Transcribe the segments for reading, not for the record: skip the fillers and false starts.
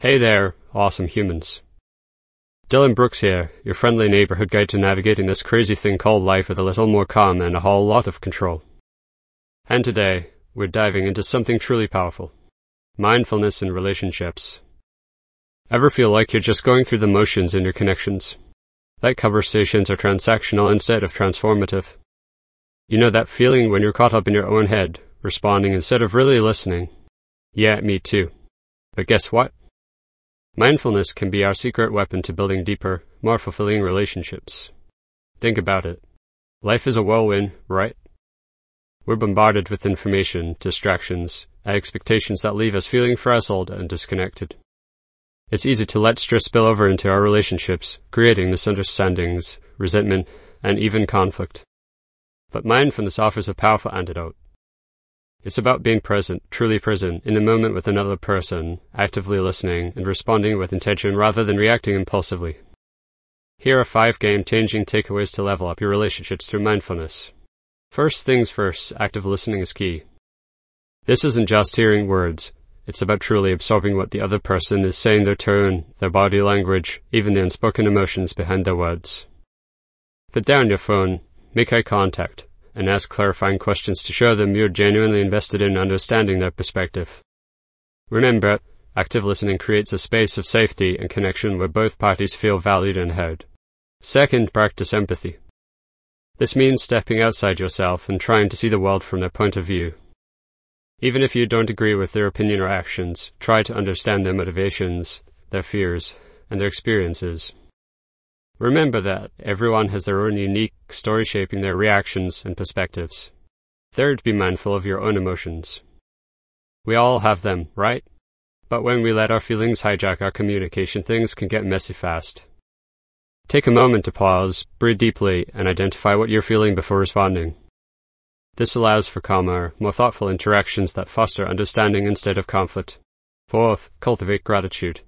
Hey there, awesome humans. Dylan Brooks here, your friendly neighborhood guide to navigating this crazy thing called life with a little more calm and a whole lot of control. And today, we're diving into something truly powerful. Mindfulness in relationships. Ever feel like you're just going through the motions in your connections? Like conversations are transactional instead of transformative. You know that feeling when you're caught up in your own head, responding instead of really listening? Yeah, me too. But guess what? Mindfulness can be our secret weapon to building deeper, more fulfilling relationships. Think about it. Life is a whirlwind, right? We're bombarded with information, distractions, and expectations that leave us feeling frazzled and disconnected. It's easy to let stress spill over into our relationships, creating misunderstandings, resentment, and even conflict. But mindfulness offers a powerful antidote. It's about being present, truly present, in the moment with another person, actively listening and responding with intention rather than reacting impulsively. Here are 5 game-changing takeaways to level up your relationships through mindfulness. First things first, active listening is key. This isn't just hearing words. It's about truly absorbing what the other person is saying, their tone, their body language, even the unspoken emotions behind their words. Put down your phone, make eye contact, and ask clarifying questions to show them you're genuinely invested in understanding their perspective. Remember, active listening creates a space of safety and connection where both parties feel valued and heard. Second, practice empathy. This means stepping outside yourself and trying to see the world from their point of view. Even if you don't agree with their opinion or actions, try to understand their motivations, their fears, and their experiences. Remember that everyone has their own unique story shaping their reactions and perspectives. Third, be mindful of your own emotions. We all have them, right? But when we let our feelings hijack our communication, things can get messy fast. Take a moment to pause, breathe deeply, and identify what you're feeling before responding. This allows for calmer, more thoughtful interactions that foster understanding instead of conflict. Fourth, cultivate gratitude.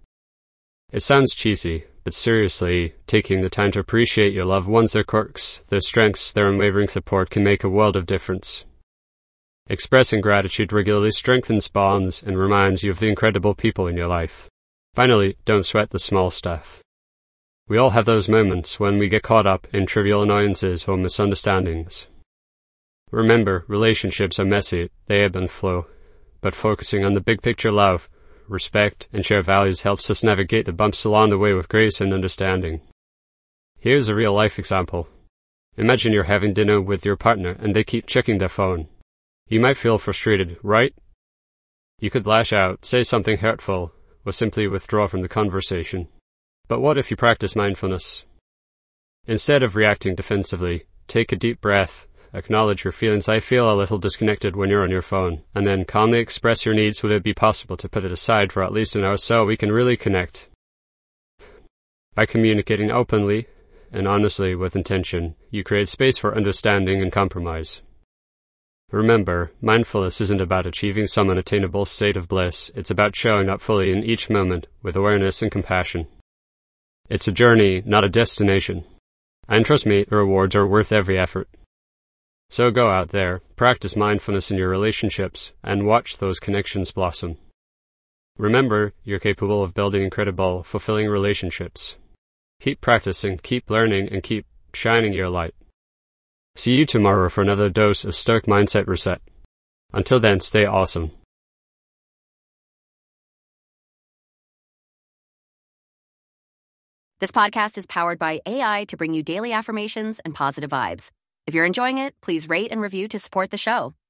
It sounds cheesy, but seriously, taking the time to appreciate your loved ones, their quirks, their strengths, their unwavering support can make a world of difference. Expressing gratitude regularly strengthens bonds and reminds you of the incredible people in your life. Finally, don't sweat the small stuff. We all have those moments when we get caught up in trivial annoyances or misunderstandings. Remember, relationships are messy, they ebb and flow, but focusing on the big picture love, respect, and shared values helps us navigate the bumps along the way with grace and understanding. Here's a real-life example. Imagine you're having dinner with your partner and they keep checking their phone. You might feel frustrated, right? You could lash out, say something hurtful, or simply withdraw from the conversation. But what if you practice mindfulness? Instead of reacting defensively, take a deep breath, acknowledge your feelings. I feel a little disconnected when you're on your phone, and then calmly express your needs. Would it be possible to put it aside for at least an hour so we can really connect? By communicating openly and honestly with intention, you create space for understanding and compromise. Remember, mindfulness isn't about achieving some unattainable state of bliss. It's about showing up fully in each moment with awareness and compassion. It's a journey, not a destination. And trust me, the rewards are worth every effort. So go out there, practice mindfulness in your relationships, and watch those connections blossom. Remember, you're capable of building incredible, fulfilling relationships. Keep practicing, keep learning, and keep shining your light. See you tomorrow for another dose of Stoic Mindset Reset. Until then, stay awesome. This podcast is powered by AI to bring you daily affirmations and positive vibes. If you're enjoying it, please rate and review to support the show.